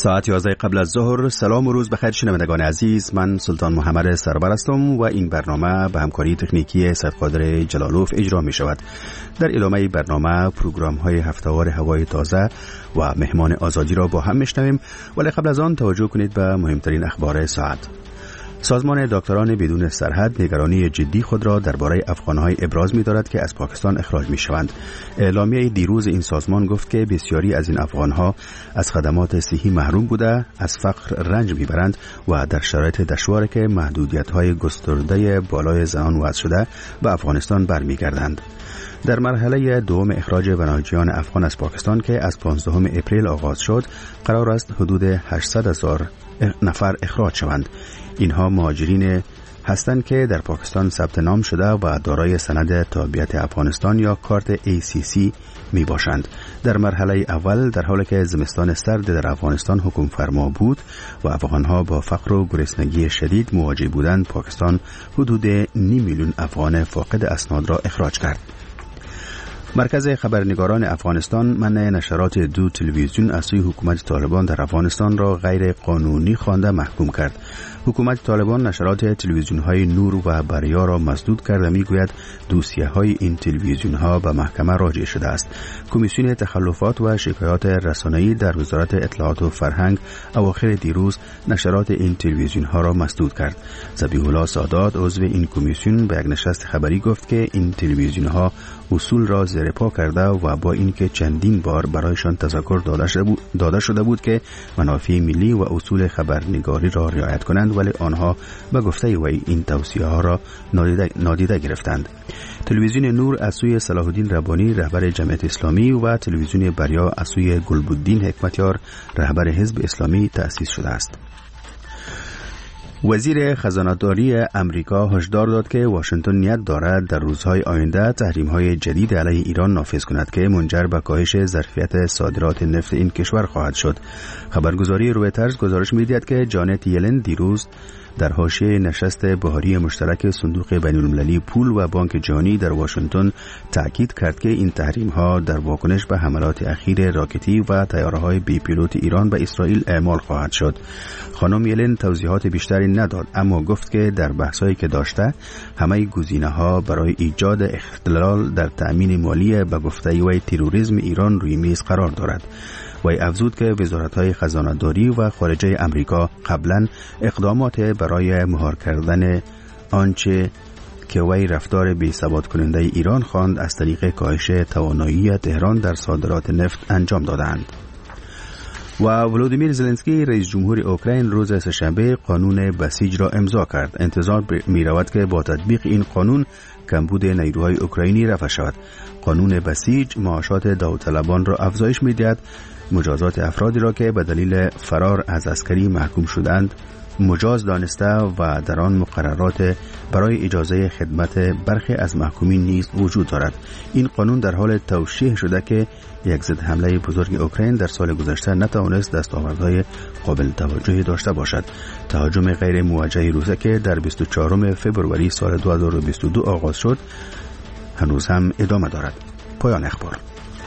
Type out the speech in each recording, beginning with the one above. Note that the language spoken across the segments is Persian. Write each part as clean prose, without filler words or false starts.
ساعت 11 قبل از ظهر. سلام و روز بخیر شنوندگان عزیز، من سلطان محمد سربر هستم و این برنامه به همکاری تکنیکی سیدقادر جلالوف اجرا می شود. در ادامه برنامه پروگرام های هفته‌وار هوای تازه و مهمان آزادی را با هم میشنویم، ولی قبل از آن توجه کنید به مهمترین اخبار ساعت. سازمان دکتران بدون سرحد نگرانی جدی خود را درباره افغان‌های ابراز می‌دارد که از پاکستان اخراج می‌شوند. اعلامیه دیروز این سازمان گفت که بسیاری از این افغان‌ها از خدمات صحی محروم بوده، از فقر رنج می‌برند و در شرایط دشواری که محدودیت‌های گسترده بالای زنان وضع شده به افغانستان برمیگردند. در مرحله دوم اخراج پناهجویان افغان از پاکستان که از 15 اپریل آغاز شد، قرار است حدود 800,000 نفر اخراج شوند. اینها مهاجرین هستند که در پاکستان ثبت نام شده و دارای سند تابعیت افغانستان یا کارت ACC می باشند. در مرحله اول در حالی که زمستان سرد در افغانستان حکم فرما بود و افغانها با فقر و گرسنگی شدید مواجه بودند، پاکستان حدود 9 میلیون افغان فاقد اسناد را اخراج کرد. مرکز خبرنگاران افغانستان منع نشرات 2 تلویزیون از سوی حکومت طالبان در افغانستان را غیر قانونی خوانده محکوم کرد. حکومت طالبان نشرات تلویزیون‌های نور و بریا را مسدود کرد و میگوید دوسیه‌های این تلویزیون‌ها به محکمه راجع شده است. کمیسیون تخلفات و شکایات رسانه‌ای در وزارت اطلاعات و فرهنگ اواخر دیروز نشرات این تلویزیون‌ها را مسدود کرد. ذبیح الله سادات عضو این کمیسیون به یک نشست خبری گفت که این تلویزیون‌ها اصول را زیر پا کرده و با اینکه چندین بار برایشان تذکر داده شده بود که منافع ملی و اصول خبرنگاری را رعایت کنند، ولی آنها به گفته وی این توصیه‌ها را نادیده گرفتند. تلویزیون نور از سوی صلاح الدین ربانی رهبر جمعیت اسلامی و تلویزیون بریا از سوی گلبدین حکمتیار رهبر حزب اسلامی تأسیس شده است. وزیر خزانه‌داری امریکا هشدار داد که واشنگتن نیت دارد در روزهای آینده تحریم‌های جدید علیه ایران نافذ کند که منجر به کاهش ظرفیت صادرات نفت این کشور خواهد شد. خبرگزاری رویترز گزارش می‌دهد که جانت یلن دیروز در حاشیه نشست بهاری مشترک صندوق بین‌المللی پول و بانک جهانی در واشنگتن تاکید کرد که این تحریم‌ها در واکنش به حملات اخیر راکتی و طیاره‌های بی پیلوت ایران به اسرائیل اعمال خواهد شد. خانم یلن توضیحات بیشتری نداد، اما گفت که در بحث‌هایی که داشته همه گزینه‌ها برای ایجاد اختلال در تأمین مالی به گفته وی تروریسم ایران روی میز قرار دارد. وی افزود که وزارت‌های خزانه‌داری و خارجه امریکا قبلا اقدامات برای مهار کردن آنچه که وی رفتار بی‌ثبات کننده ایران خواند از طریق کاهش توانایی تهران در صادرات نفت انجام دادند. و ولودیمیر زلنسکی رئیس جمهور اوکراین روز سه‌شنبه قانون بسیج را امضا کرد. انتظار می‌رود که با تطبیق این قانون کمبود نیروهای اوکراینی رفع شود. قانون بسیج معاشات داوطلبان را افزایش می‌دهد، مجازات افرادی را که به دلیل فرار از عسکری محکوم شدند مجاز دانسته و در آن مقررات برای اجازه خدمت برخی از محکومین نیز وجود دارد. این قانون در حال توشیح شده که یک ضد حمله بزرگ اوکراین در سال گذشته نتوانست دستاوردهای قابل توجهی داشته باشد. تهاجم غیر موجه روسیه که در 24 فوریه سال 2022 آغاز شد هنوز هم ادامه دارد. پایان اخبار.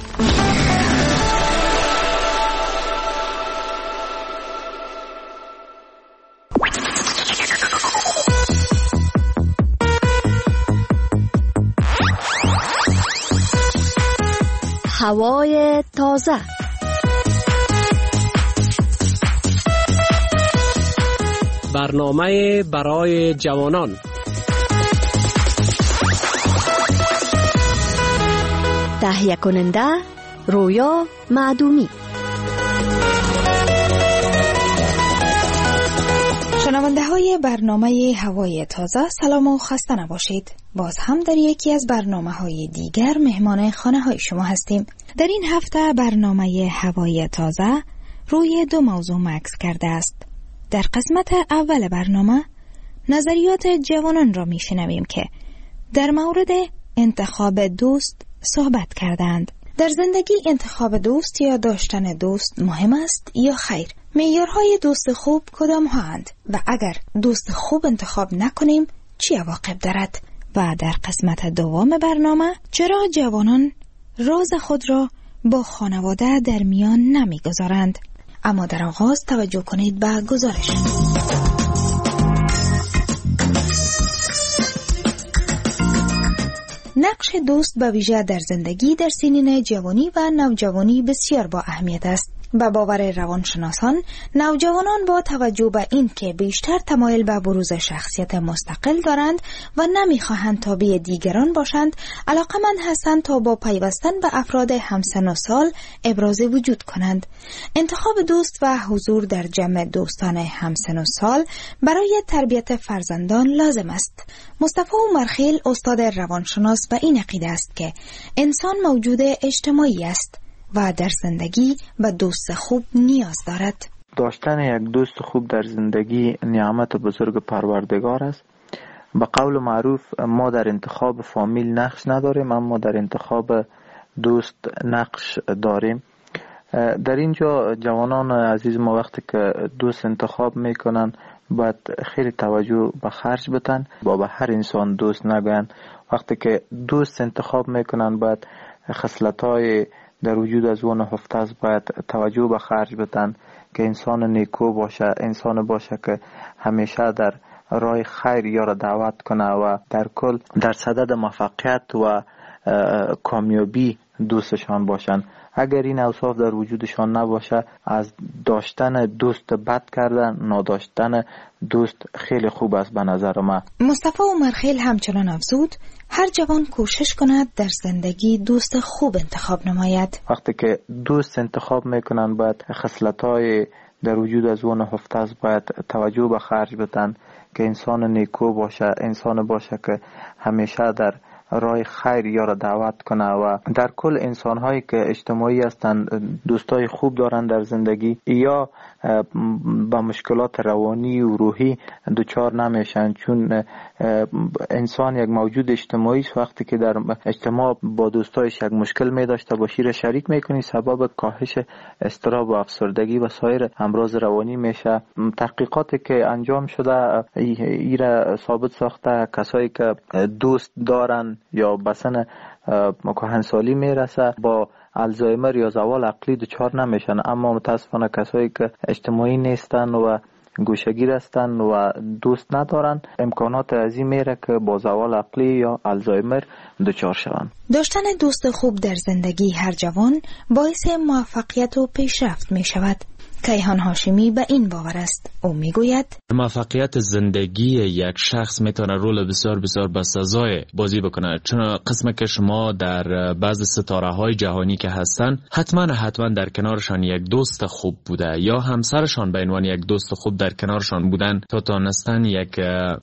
هوای تازه. برنامه برای جوانان. تهیه کننده رویا معدومی. شنونده های برنامه هوای تازه، سلام و خسته نباشید. باز هم در یکی از برنامه های دیگر مهمان خانه های شما هستیم. در این هفته برنامه هوای تازه روی 2 موضوع مکث کرده است. در قسمت اول برنامه نظریات جوانان را می شنویم که در مورد انتخاب دوست صحبت کردند. در زندگی انتخاب دوست یا داشتن دوست مهم است یا خیر؟ معیارهای دوست خوب کدام هستند و اگر دوست خوب انتخاب نکنیم چی عواقب دارد؟ و در قسمت دوم برنامه چرا جوانان راز خود را با خانواده در میان نمیگذارند؟ اما در آغاز توجه کنید به گزارش. نقش دوست به ویژه در زندگی در سنین جوانی و نوجوانی بسیار با اهمیت است. به باور روانشناسان، نوجوانان با توجه به این که بیشتر تمایل به بروز شخصیت مستقل دارند و نمیخواهند تابع دیگران باشند، علاقمند هستند تا با پیوستن به افراد همسن و سال ابراز وجود کنند. انتخاب دوست و حضور در جمع دوستان همسن و سال برای تربیت فرزندان لازم است. مصطفی عمرخیل استاد روانشناس به این عقیده است که انسان موجود اجتماعی است و در زندگی به دوست خوب نیاز دارد. داشتن یک دوست خوب در زندگی نعمت بزرگ پروردگار است. به قول معروف ما در انتخاب فامیل نقش نداریم، اما در انتخاب دوست نقش داریم. در اینجا جوانان عزیز ما وقتی که دوست انتخاب میکنن باید خیلی توجه به خرج بدن، با به هر انسان دوست نگن. وقتی که دوست انتخاب میکنن باید خصلت‌های در وجود از اون هفته است باید توجه به خرج بدن که انسان نیکو باشه، انسان باشه که همیشه در راه خیر یارو دعوت کنه و در کل در صدد موفقیت و کامیابی دوستشان باشن. اگر این اوصاف در وجودشان نباشه، از داشتن دوست بد کردن، نداشتن دوست خیلی خوب است به نظر من. مصطفی عمرخیل همچنان افزود هر جوان کوشش کند در زندگی دوست خوب انتخاب نماید. وقتی که دوست انتخاب میکنن باید خصلت‌های در وجود از اون هفته است باید توجه به خرج بدن که انسان نیکو باشه، انسان باشه که همیشه در راه خیر یارو دعوت کنه و در کل انسان‌هایی که اجتماعی هستند، دوستای خوب دارن در زندگی یا با مشکلات روانی و روحی دچار نمیشن، چون انسان یک موجود اجتماعی است. وقتی که در اجتماع با دوستایش یک مشکل می داشته باشی را شریک میکنی، سبب کاهش اضطراب و افسردگی و سایر امراض روانی میشه. تحقیقاتی که انجام شده ایرا ثابت ساخته کسایی که دوست دارن یا بسن کهنسالی میرسه با الزایمر یا زوال عقلی دچار نمیشن، اما متاسفانه کسایی که اجتماعی نیستن و گوشه‌گیر هستن و دوست ندارن امکانات عظیم میره که با زوال عقلی یا الزایمر دچار شوند. داشتن دوست خوب در زندگی هر جوان باعث موفقیت و پیشرفت می شود. کیهان هاشمی به این باور است. او میگوید موفقیت زندگی یک شخص میتونه رول بسیار بسیار بسزای بازی بکنه، چون قسم که شما در بعض ستاره های جهانی که هستن حتما در کنارشان یک دوست خوب بوده یا همسرشان به عنوان یک دوست خوب در کنارشان بودن تا تونستن یک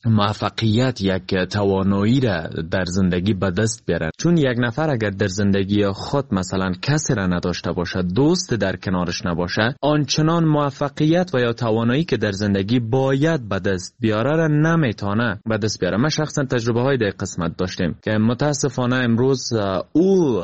موفقیت، یک توانایی را در زندگی به دست بیارن. چون یک نفر اگر در زندگی خود مثلا کسی را نداشته باشه، دوست در کنارش نباشه، آنچنان موفقیت و یا توانایی که در زندگی باید به دست بیاره را نمیتونه به دست بیاره. ما شخصا تجربه های در قسمت داشتیم که متاسفانه امروز او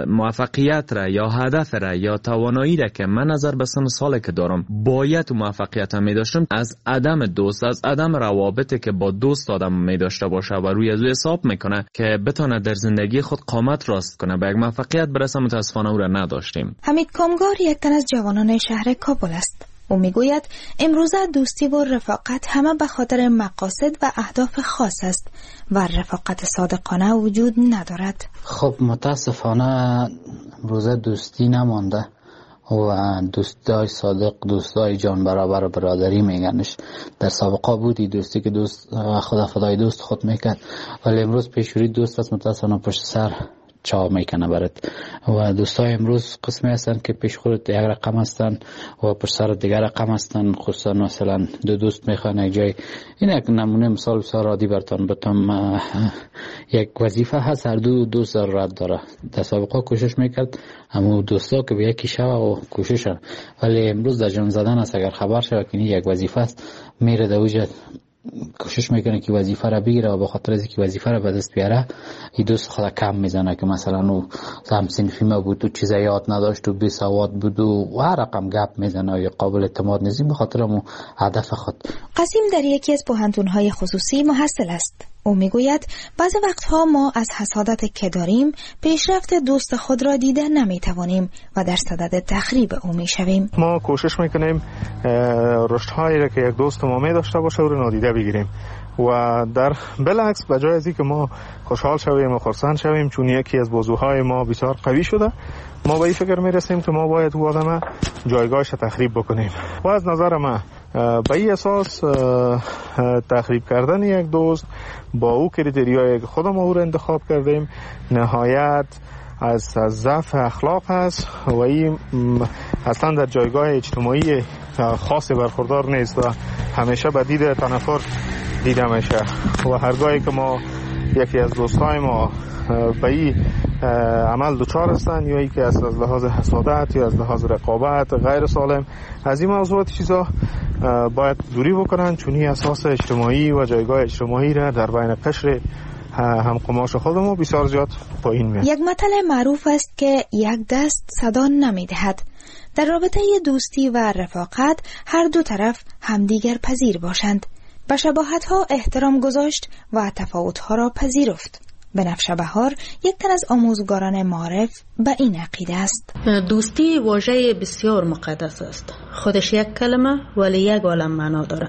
موفقیت را یا هدف را یا توانایی را که من نظر به سن سالی که دارم باید موفقیت می داشتم، از عدم دوست، از عدم روابطی که با دوست آدم می داشته باشه و روی از او حساب میکنه که بتونه در زندگی خود قامت راست کنه به یک موفقیت برسه، متاسفانه او را نداشتیم. حمید کامگار یک تن از جوانان شهر کابل است. او میگوید امروزه دوستی و رفاقت همه به خاطر مقاصد و اهداف خاص است و رفاقت صادقانه وجود ندارد. خب متاسفانه امروزه دوستی نمانده و دوستای صادق، دوستای جان برابر برادری میگنش. در سابقه بودی دوستی که دوست خدا فدای دوست خود میکرد، ولی امروز پیشوری دوست است متاسفانه پشت سر چا میکنه برات. و دوستای امروز قسمی هستن که پیش خودت یک رقم هستن و پشت سر دیگر رقم هستن. خصوصا مثلا دو دوست میخوان یک جای، این یک نمونه مثال بسیار عادی براتون بتم. یک وظیفه هست، هر دو دوست ضرورت داره. در سابقه کوشش میکرد همون دوستا که به یکی شوه و کوششن، ولی امروز در جان زدن است. اگر خبر شد که یک وظیفه است میره در وجه کوشش میکنه که وظیفه را بگیره و به خاطر از اینکه وظیفه را به دست بیاره این دوست خود کم میزنه که مثلا او هم صنفی ما بود و چیز یاد نداشت و بی سواد بود و هر رقم گپ میزنه یا قابل اعتماد نیست به خاطر مو هدف خود. قاسم در یکی از پوهنتون‌های خصوصی محصل است. او میگوید بعضی وقتها ما از حسادت که داریم پیشرفت دوست خود را دیده نمیتوانیم و در صدد تخریب او میشویم. ما کوشش میکنیم رشدهایی را که یک دوست ما می داشته باشه او را نادیده بگیریم و در بالعکس بجای از اینکه ما خوشحال شویم و خرسند شویم چون یکی از بازوهای ما بسیار قوی شده، ما به این فکر میرسیم که ما باید او آدم جایگاهش تخریب بکنیم و از نظر من به این اساس تخریب کردن یک دوست با او کریتریایی که خودم او را انتخاب کردیم نهایت از ضعف اخلاق است و این اصلا در جایگاه اجتماعی خاصی برخوردار نیست و همیشه به دید تنفر دیده میشه و هرگاهی که ما یکی از دوستای ما به این عمل دچار هستند یا که از لحاظ حسادت یا از لحاظ رقابت غیر سالم از این موضوعات چیزا باید دوری بکنن چون این اساس اجتماعی و جایگاه اجتماعی را در بین قشر هم قماش خودمون بسیار زیاد پایین میاد. یک متل معروف است که یک دست صدا نمیدهد. در رابطه دوستی و رفاقت هر دو طرف همدیگر پذیر باشند، به شباهت‌ها احترام گذاشت و تفاوت‌ها را پذیرفت. بنفشه بهار یک تن از آموزگاران معارف به این عقیده است. دوستی واژه بسیار مقدس است. خودش یک کلمه ولی یک عالم معنا داره.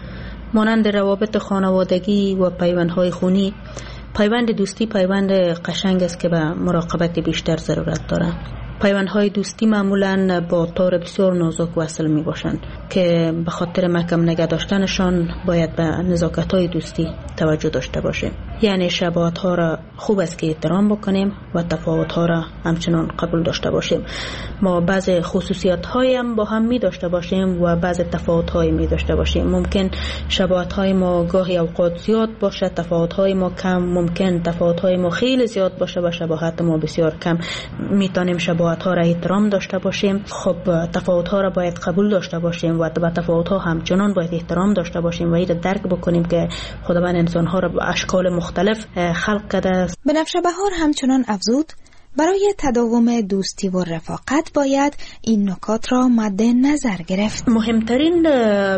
مانند روابط خانوادگی و پیوندهای خونی، پیوند دوستی پیوند قشنگ است که به مراقبت بیشتر ضرورت داره. پیوندهای دوستی معمولاً با تار بسیار نازک وصل می باشند که به خاطر محکم نگه داشتنشان باید به نزاکت‌های دوستی توجه داشته باشیم. یعنی شباهت‌ها را خوب است که احترام بکنیم و تفاوت‌ها را همچنان قبول داشته باشیم. ما بعض خصوصیت‌هایی هم با هم می داشته باشیم و بعض تفاوت‌هایی می داشته باشیم. ممکن شباهت‌های ما گاهی اوقات زیاد باشه، تفاوت‌های ما کم، ممکن تفاوت‌های ما خیلی زیاد باشه و شباهت ما بسیار کم. می‌تونیم شباهت‌ها را احترام داشته باشیم. خب تفاوت‌ها را باید قبول داشته باشیم و به تفاوت‌ها همچنان باید احترام داشته باشیم و این را درک بکنیم که خداوند انسان‌ها را به اشکال مختلف خلق کرده است. بنفشه بهار همچنان افزود برای تداوم دوستی و رفاقت باید این نکات را مد نظر گرفت. مهمترین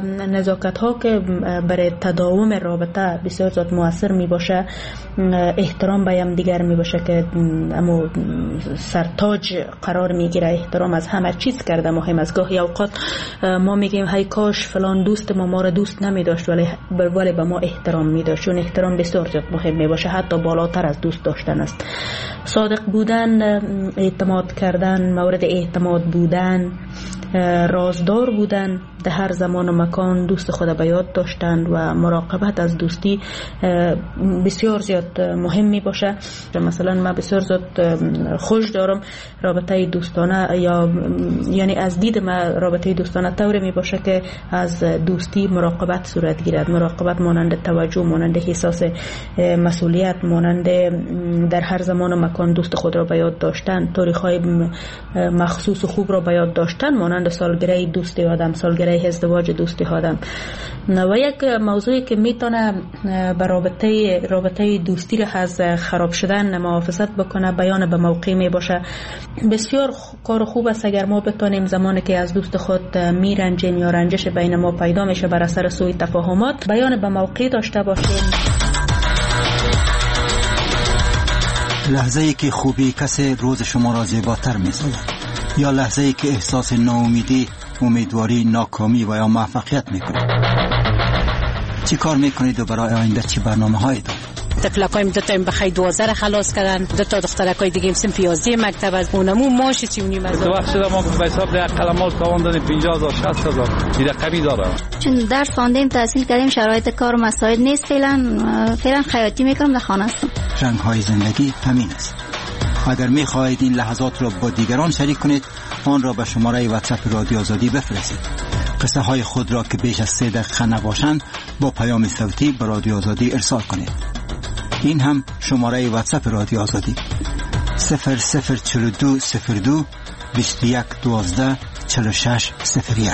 نزاکت ها که برای تداوم رابطه بسیار زیاد مؤثر می باشه احترام به هم دیگر می باشه که اما سرتاج قرار می گیره. احترام از همه چیز کرده مهم است. گاهی اوقات ما میگیم هی کاش فلان دوست ما را دوست نمی داشت ولی به ما احترام می داشت. چون احترام بسیار زیاد مهم می باشه، حتی بالاتر از دوست داشتن است. صادق بودن، اعتماد کردن، مورد اعتماد بودن، رازدار بودن، در هر زمان و مکان دوست خود به یاد داشتن و مراقبت از دوستی بسیار زیاد مهم می باشه. مثلا من بسیار زیاد خوش دارم رابطه دوستانه یعنی از دید من رابطه دوستانه طوری می باشه که از دوستی مراقبت صورت گیرد. مراقبت مانند توجه، مانند احساس مسئولیت، مانند در هر زمان و مکان دوست خود را به یاد داشتن، تاریخ‌های مخصوص و خوب را به یاد داشتن، مانند سالگره دوستی آدم، سالگره ازدواج دوستی آدم. و یک موضوعی که میتونه به رابطه دوستی را از خراب شدن محافظت بکنه بیان به موقع می باشه. بسیار کار خوب است اگر ما بتونیم زمانی که از دوست خود میرنجیم یا رنجش بین ما پیدا میشه بر اثر سوء تفاهمات بیان به موقع داشته باشیم. لحظه‌ای که خوبی کسی روز شما را زیباتر می‌سازد یا لحظه‌ای که احساس ناامیدی، امیدواری، ناکامی و یا موفقیت می‌کنید. چی کار می‌کنید و برای آینده چی برنامه‌هایی دارید؟ تفلکایم دوتایم بخی 12 خلاص کردن، دوتا دخترکای دیگه سن 15 مکتب از اونمو ماشه چونیم از تو وقت شده ما به حساب ده قلمات تاوان دادیم 50000 60000 این رقمی داره. چون درس خواندیم تحصیل کردیم شرایط کار و مساعد نیست فعلا خیاطی میکنم در خانه هستم. رنگ‌های زندگی همین است. اگر می‌خواهید این لحظات را با دیگران شریک کنید آن را به شماره واتساپ رادیو آزادی بفرستید. قصه های خود را که بیش از 3 دقیقه نباشند با پیام صوتی به رادیو آزادی ارسال کنید. این هم شماره واتساپ رادیو آزادی 004202 21 12 46 01.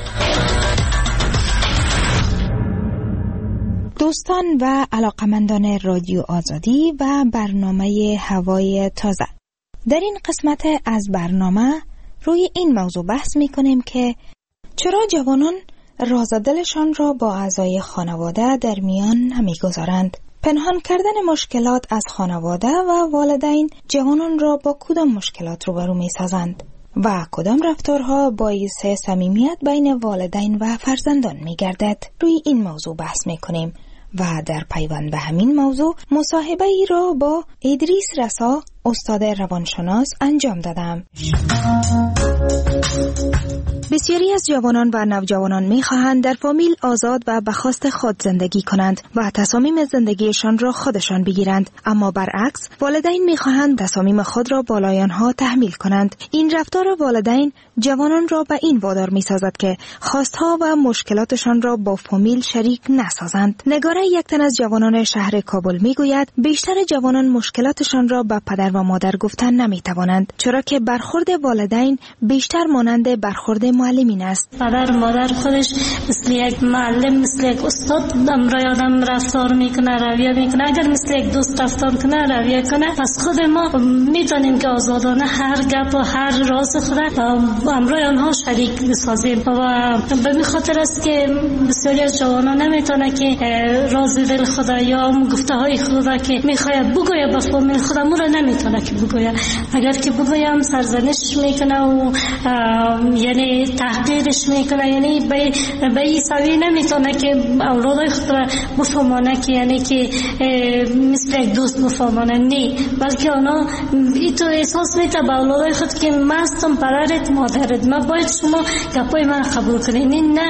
دوستان و علاقمندان رادیو آزادی و برنامه هوای تازه، در این قسمت از برنامه روی این موضوع بحث می کنیم که چرا جوانان راز دلشان را با اعضای خانواده در میان نمی گذارند. پنهان کردن مشکلات از خانواده و والدین جوانان را با کدام مشکلات روبرو می سازند و کدام رفتارها باعث صمیمیت بین والدین و فرزندان می گردد؟ روی این موضوع بحث می کنیم و در پیوند به همین موضوع مصاحبه ای را با ادریس رسا استاد روانشناس انجام دادم. بسیاری از جوانان و نوجوانان می‌خواهند در فامیل آزاد و به خواست خود زندگی کنند و تصامیم زندگیشان را خودشان بگیرند، اما برعکس والدین می‌خواهند تصامیم خود را بالای آنها تحمیل کنند. این رفتار والدین جوانان را به این وادار می‌سازد که خواستها و مشکلاتشان را با فامیل شریک نسازند. نگاره یک تن از جوانان شهر کابل می‌گوید بیشتر جوانان مشکلاتشان را به پدر و مادر گفتن نمی‌توانند، چرا که برخورد والدین بیشتر مانند برخورد معلمین است. پدر و مادر خودش مثل یک معلم، مثل یک استاد برای آدم رفتار میکنه، رویه میکنه. اگر مثل یک دوست رفتار کنه، رویه کنه، پس خود ما میتونیم که آزادانه هر گپ و هر راز خود برای آنها شریک بسازیم و به این خاطر است که بسیاری از جوانان نمیتونه که راز دل خود یا گفته های خود که میخواد بگوید به فامیل خود را نمیتونه که بگوید. اگر که بگویم سرزنش میکنه و یعنی تحقیرش میکنه، یعنی به این سوی نمیتونه که اولادای خود را بفهمانه که یعنی که مثل یک دوست بفهمانه، نه، بلکه اونا اینطور احساس میکنه به اولادای خود که من هستم پدرت مادرت، من باید شما گپای من قبول کنید. نه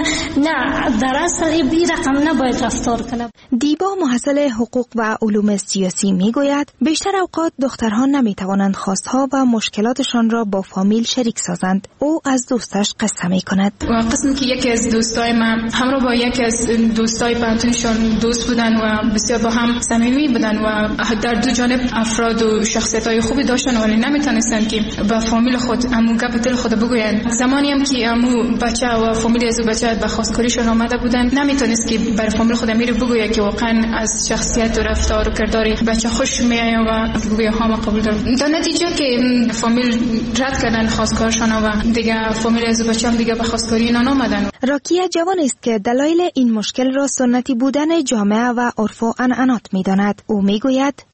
در اصل این رقم نباید رفتار کنه. دیبا محصل حقوق و علوم سیاسی میگوید بیشتر اوقات دخترها نمیتوانند خواستها و مشکلاتشان را با فامیل شریک سازند. او از دوستش قصه میکند. قسمی که یکی از دوستای من همراه با یکی از دوستای پنتونشون دوست بودن و بسیار با هم صمیمی بودن و در دو جانب افراد و شخصیت‌های خوبی داشتن، ولی نمیتونستن که با فامیل خود امو گپ دل خود بگوین. زمانی هم که امو بچه و فامیل از بچه به خواستگاریشون آمده بودن، نمیتونست که بر فامیل خود میره بگوید که واقعا از شخصیت و رفتار و کردار بچه خوش میاد و بگوید ها ما قبول دارم. در نتیجه که فامیل رد کردن خواستگارشون و دیگه فامیل از بچه هم دیگه به خواستگاری اینا نامدن. راکیه جوان است که دلایل این مشکل را سنتی بودن جامعه و عرف و عنعنات میداند. او میگوید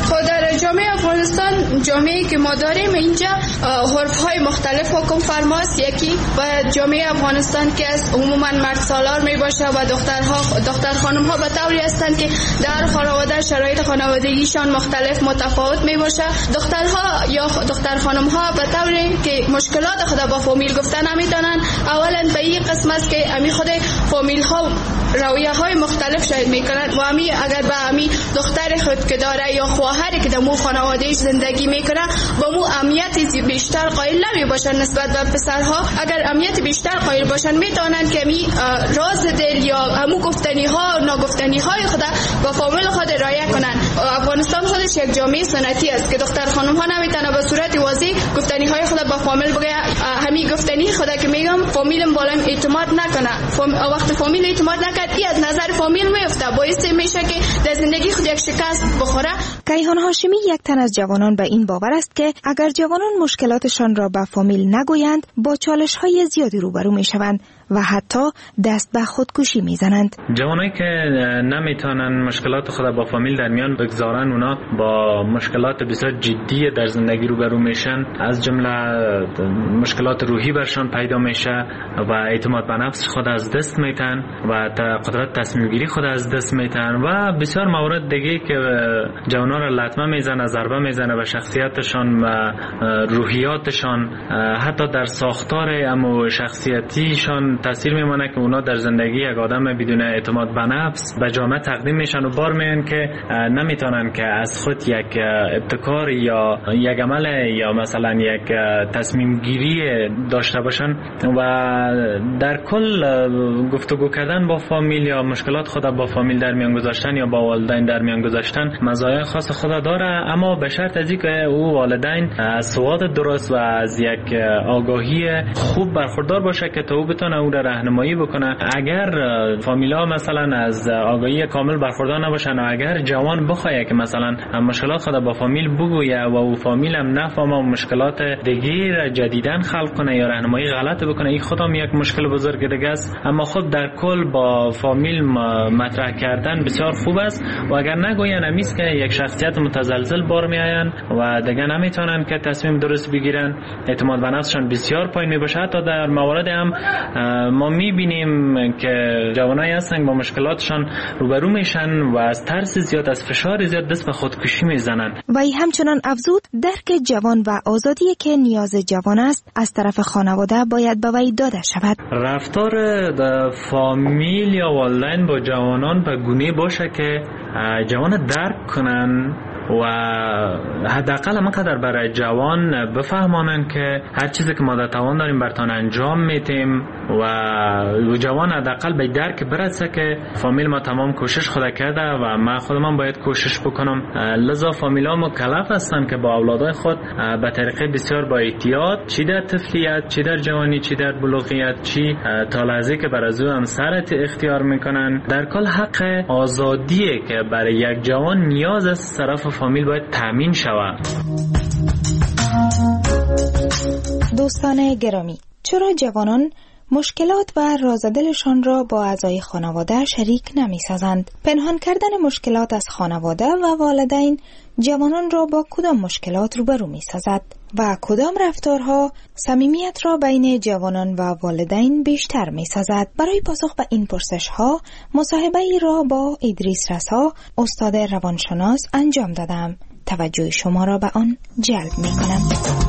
در جامعه افغانستان، جامعه‌ای که ما داریم اینجا عرف‌های مختلف حکم فرماست. یکی و جامعه افغانستان که از عموما مرد سالار می باشه و دختر خانم‌ها به طوری هستند که در خانواده شرایط خانوادگیشان مختلف متفاوت می باشه. دخترها یا دختر خانم‌ها به طوری که مشکلات خود با فامیل گفتن نمی‌تونن. اولا به این قسم است که امی خود فامیل‌ها رویه‌های مختلف شاید می‌کنند و امی اگر به امی دختر خود که داره یا خواهری که در مو خانواده‌اش زندگی میکنه با مو اهمیت بیشتر قائل نمیباشن نسبت به پسرها. اگر اهمیت بیشتر قائل باشن میتونن که می راز دل یا همو گفتنی ها ناگفتنی های خود با فامیل خود رعایت کنن. افغانستان خودش یک جامعه سنتی است که دختر خانم ها نمیتونه به صورت واضح گفتنی های خود با فامیل بگه. همین گفتنی خود که میگم فامیلم بالایم اعتماد نکنه. وقت فامیل اعتماد نکرد ای از نظر فامیل میفته، باعث میشه که در زندگی خود یک شکست بخوره. کیهان هاشمی یک تن از جوانان به این باور است که اگر جوانان مشکلاتشان را به فامیل نگویند با چالش‌های زیادی روبرو میشوند و حتی دست به خودکشی میزنند. جوانایی که نمیتونن مشکلات خود با فامیل در میان بگذارن، اونا با مشکلات بسیار جدی در زندگی روبرو میشن، از جمله مشکلات روحی برشان پیدا میشه و اعتماد به نفس خود از دست میتن و قدرت تصمیم گیری خود از دست میتن و بسیار موارد دیگه که جوانا را لطمه میزنه، ضربه میزنه به شخصیتشان و روحیاتشان، حتی در ساختار امو شخصیتیشان تاثیر میمونه که اونا در زندگی یک آدم بدون اعتماد به نفس به جامعه تقدیم میشن و بار میان که نمیتونن که از خود یک ابتکار یا یک عمل یا مثلا یک تصمیم گیری داشته باشن و در کل گفتگو کردن با فامیل یا مشکلات خود با فامیل در میان گذاشتن یا با والدین در میان گذاشتن مزایای خاص خود داره، اما به شرط از اینکه او والدین از سواد درست و از یک آگاهی خوب برخوردار باشه که تا او بتونه او را راهنمایی بکنه. اگر فامیلا مثلا از آگاهی کامل برخوردار نباشن و اگر جوان بخواد که مثلا مشکلات خود با فامیل بگویه و او فامیل هم نفهمه و مشکلات دیگه را جدیدن خلق کنه یا راهنمایی غلط بکنه، این خودم یک مشکل بزرگ دیگه است. اما خود در کل با فامیل مطرح کردن بسیار خوب است و اگر نگوین همیست که یک شخصیت متزلزل بار میآیند و دیگه نمیتونن که تصمیم درست بگیرن، اعتماد به نفسشان بسیار پایین میباشه. حتی در موارد هم ما میبینیم که جوانایی هستن با مشکلاتشان روبرو میشن و از ترس زیاد، از فشار زیاد دست به خودکشی میزنن. و همچنان افزود درک جوان و آزادی که نیاز جوان است از طرف خانواده باید به وی داده شود. رفتار فامیل یا والدین با جوانان به گونه باشه که جوان درک کنن و حداقل همانقدر برای جوان بفهمانن که هر چیزی که ما در توان داریم برتان انجام میتیم و جوان حداقل به درک برسه که فامیل ما تمام کوشش خود کرده و من خودم باید کوشش بکنم. لذا فامیلا مکلف هستن که با اولادای خود به طریقه بسیار با احتیاط، چی در طفلیت، چی در جوانی، چی در بلوغیت، چی تا لحظه که برای او همسرت اختیار میکنن، در کل حق آزادیه که برای یک جوان نیاز است طرف فامیل باید تامین شود. دوستان گرامی، چرا جوانان مشکلات و رازدلشان را با اعضای خانواده شریک نمی سازند؟ پنهان کردن مشکلات از خانواده و والدین جوانان را با کدام مشکلات روبرو می سازد و کدام رفتارها صمیمیت را بین جوانان و والدین بیشتر می سازد؟ برای پاسخ به این پرسش ها مصاحبه ای را با ادریس رسا، استاد روانشناس انجام دادم. توجه شما را به آن جلب می کنم.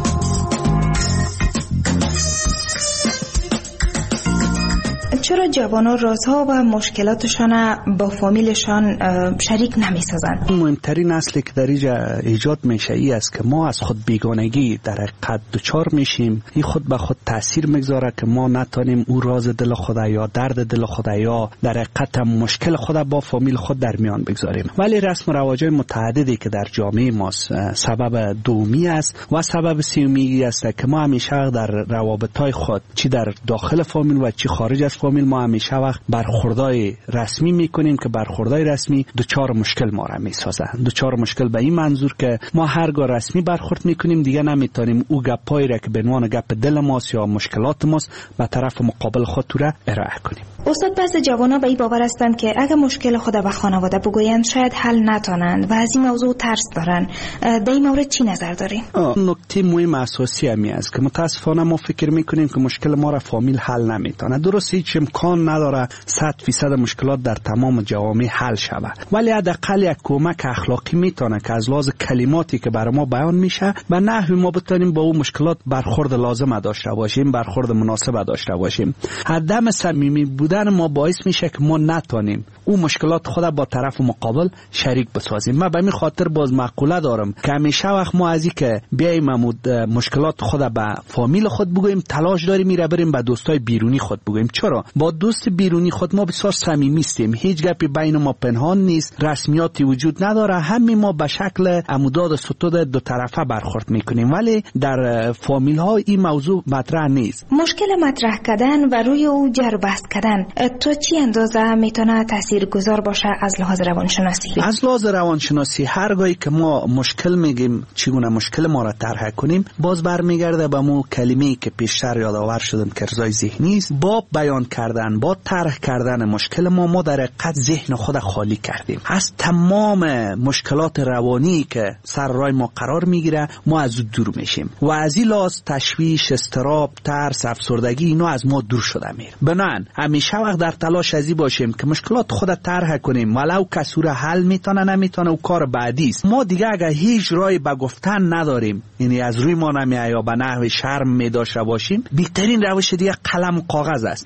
چرا جوانان رازها و مشکلاتشان با فامیلشان شریک نمی سازند؟ مهمترین اصلی که در اینجا ایجاد میشه ای است که ما از خود بیگانگی در حقیقت دچار میشیم. این خود به خود تاثیر میگذاره که ما نتونیم او راز دل خود یا درد دل خود یا در حقیقت مشکل خود با فامیل خود در میان بگذاریم. ولی رسم و رواج‌های متعددی که در جامعه ما سبب دومی است و سبب سومی است که ما همیشه در روابط‌های خود چی در داخل فامیل و چی خارج از فامیل ما همیشه وقت برخوردای رسمی میکنیم که برخوردای رسمی دوچار مشکل ما را میسازه. دوچار مشکل به این منظور که ما هرگاه رسمی برخورد میکنیم دیگه نمیتونیم او گپایی را که به عنوان گپ دل ماست یا مشکلات ماست به طرف مقابل خود را ارائه کنیم. استاد، پس جوانا به این باور هستند که اگه مشکل خود به خانواده بگویند شاید حل نتونند و از این موضوع ترس دارن. در این مورد چی نظر دارین؟ نکته مهم اساسی همی است که متاسفانه ما فکر میکنیم که مشکل ما را فامیل حل نمیتونه. درست هیچ امکان نداره 100% مشکلات در تمام جوامع حل شود، ولی حداقل یک کمک اخلاقی میتونه که از لحاظ کلماتی که برای ما بیان میشه و نحوی ما بتونیم با اون مشکلات برخورد لازم داشته باشیم، برخورد مناسب داشته باشیم. عدم صمیمی بودن ما باعث میشه که ما نتونیم اون مشکلات خود با طرف مقابل شریک بسازیم. من به این خاطر باز مقوله دارم که همیشه وقت ما از این که بیایم مشکلات خود به فامیل خود بگوییم تلاش داریم میره بریم به دوستای بیرونی خود بگوییم. چرا؟ با دوست بیرونی خود ما بسیار صمیمی هستیم، هیچ گپی بین ما پنهان نیست، رسمیاتی وجود نداره، همه ما به شکل عموداد ستود دو طرفه برخورد میکنیم، ولی در فامیل ها این موضوع مطرح نیست. مشکل مطرح کردن و روی او جر بحث کردن تو چی اندازه میتونه تاثیرگذار باشه از لحاظ روانشناسی؟ از لحاظ روانشناسی هرگاهی که ما مشکل میگیم چگونه مشکل ما را طرح کنیم، باز برمیگرده به مو کلمه‌ای که پیشتر یادآور شدم که ارضای ذهنی است. با بیان کردن، با طرح کردن مشکل ما در حقیقت ذهن خود خالی کردیم از تمام مشکلات روانی که سر راه ما قرار میگیره. ما از دور میشیم و از این لحاظ تشویش، اضطراب، ترس، افسردگی اینا از ما دور شده میره. بنابراین همیشه وقت در تلاش ازی باشیم که مشکلات خود طرح کنیم، ولو کسی را حل میتونه نمیتونه او کار بعدی است. ما دیگه اگر هیچ راهی به گفتن نداریم، یعنی از روی ما نمیاد یا به نحو شرم میداشته باشیم، بهترین روش دیگه قلم و کاغذ است که ما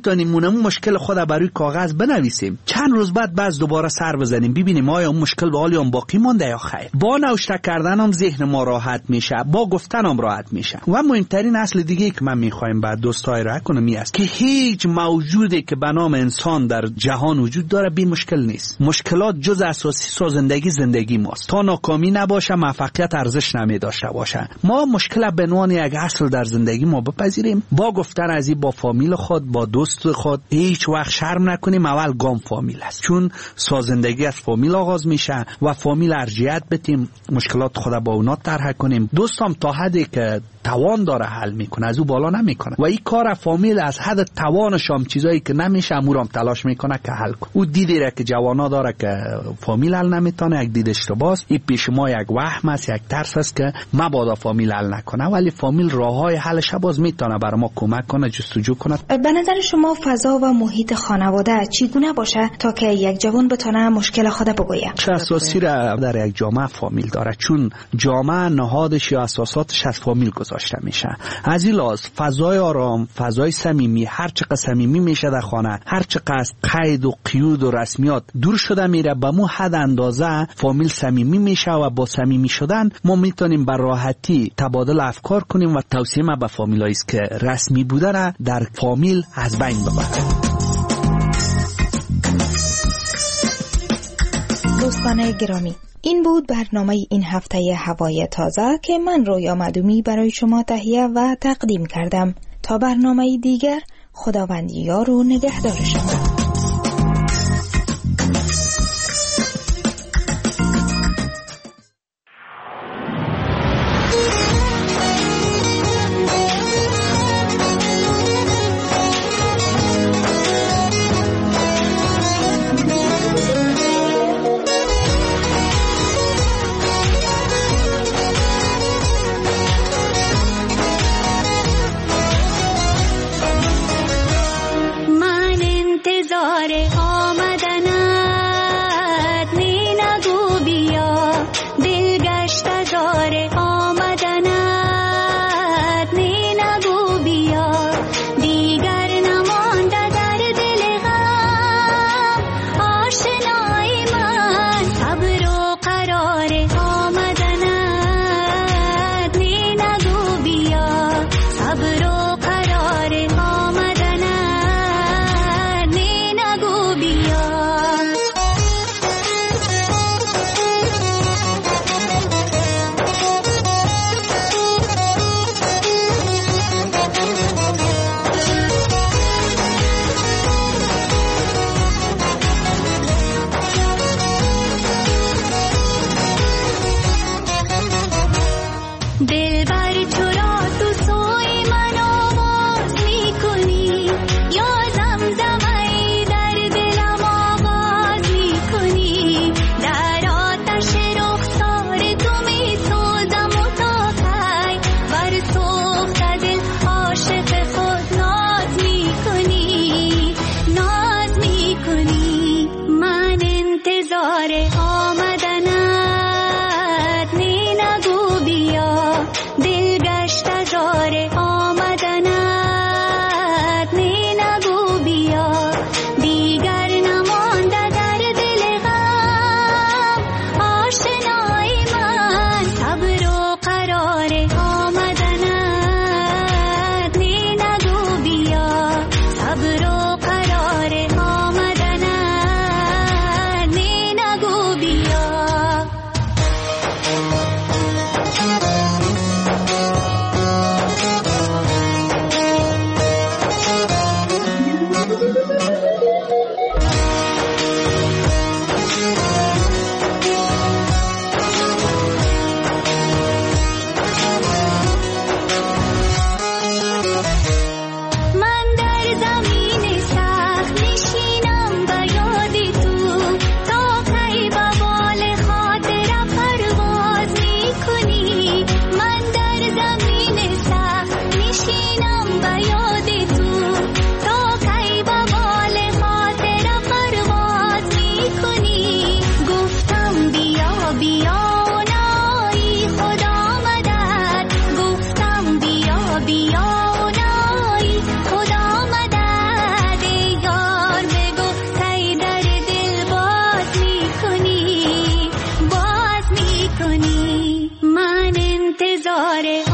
میتونیم اون مشکل خود برای کاغذ بنویسیم، چند روز بعد باز دوباره سر بزنیم ببینیم آیا اون مشکل به حال باقی مونده یا خیر. با نوشته کردن هم ذهن ما راحت میشه، با گفتن هم راحت میشه. و مهمترین اصل دیگه که من میخوایم بعد دوستای را کنم می است که هیچ موجودی که به نام انسان در جهان وجود داره بی مشکل نیست. مشکلات جز اساسی زندگی ماست. تا ناکامی نباشه موفقیت ارزش نمی داشته باشه. ما مشکل به عنوان یک اصل در زندگی ما بپذیریم، با گفتن از این با فامیل خود، با دوست خود هیچ وقت شرم نکنیم. اول گام فامیل است، چون زندگی از فامیل آغاز میشه و فامیل ارجحیت بدیم، مشکلات خود با اونا طرح کنیم. دوستم تا حدی که توان داره حل میکنه، از او بالا نمیکنه و این کار فامیل از حد توانش هم چیزایی که نمیشه امورم تلاش میکنه که حل کنه. او دیدی را که جوانا داره که فامیل حل نمیتونه، یک دید اشتباهه. این پیش ما یک وهم است، یک ترس است که مبادا فامیل حل نکنه، ولی فامیل راههای حلش باز میتونه برای ما کمک کنه، جستجو کنه. به نظر شما فضا و محیط خانواده چگونه باشه تا که یک جوان بتونه مشکل خود بگویه؟ اساسی را در یک جامعه فامیل داره، چون جامعه نهادش یا اساساتش از فامیل گذاشته میشه. از این لحاظ فضای آرام، فضای صمیمی، هر چقدر صمیمی میشه در خانه، هر چقدر از قید و قیود و رسمیات دور شده میره، به مو حد اندازه فامیل صمیمی میشه و با صمیمی شدن ما میتونیم بر راحتی تبادل افکار کنیم و توصیه ما به فامیلایی است که رسمی بودن در فامیل از بین ببرن. دوستان گرامی، این بود برنامه این هفته هوای تازه که من رویا معدومی برای شما تهیه و تقدیم کردم. تا برنامه دیگر، خداوند یار و نگهدار شما. داره